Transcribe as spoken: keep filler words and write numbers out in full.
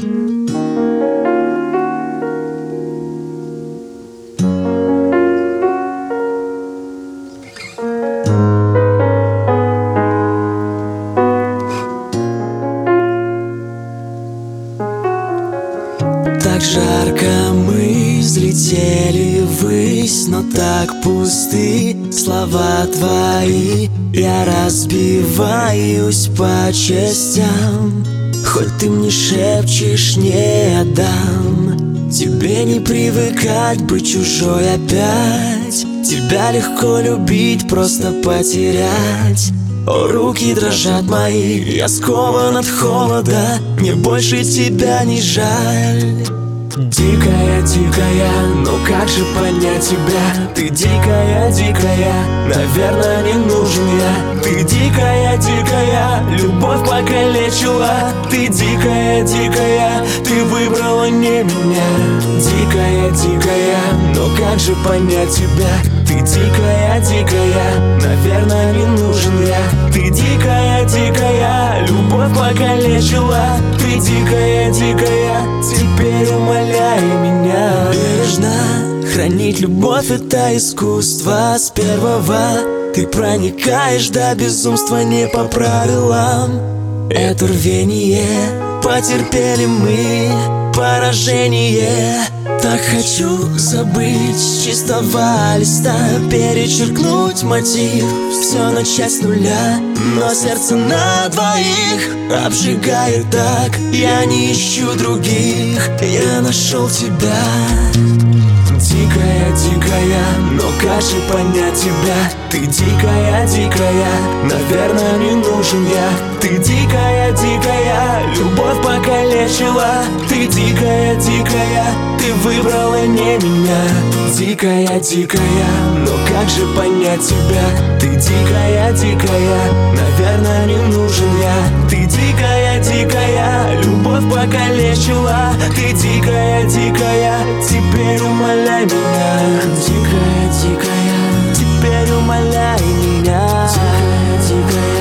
Так жарко мы взлетели ввысь, но так пусты слова твои. Я разбиваюсь по частям, хоть ты мне шепчешь, не отдам. Тебе не привыкать быть чужой опять. Тебя легко любить, просто потерять. О, руки дрожат мои, я скован от холода. Мне больше тебя не жаль. Дикая, дикая, ну как же понять тебя? Ты дикая, дикая, наверное, не нужен я. Ты дикая, дикая, любовь покалечила. Ты дикая, дикая, ты выбрала не меня. Дикая, дикая, ну как же понять тебя? Ты дикая, дикая, наверное, не нужен я. Ты дикая, дикая, любовь покалечила. Ты дикая, дикая, теперь умоляй меня. Бережно хранить любовь — это искусство с первого. Ты проникаешь до безумства не по правилам. Это рвение, потерпели мы поражение. Так хочу забыть с чистого листа, перечеркнуть мотив, все начать с нуля. Но сердце на двоих обжигает так. Я не ищу других, я нашел тебя. Дикая, дикая, но как же понять тебя? Ты дикая, дикая, наверное, не нужен я. Ты дикая, дикая, любовь покалечила. Ты дикая, дикая, ты выбрала не меня. Дикая, дикая, но как же понять тебя? Ты дикая, дикая, наверное, не нужен я. Ты дикая, дикая, любовь покалечила. Ты дикая, дикая, теперь умоляй меня. Дикая, дикая, теперь умоляй меня. Дикая, дикая.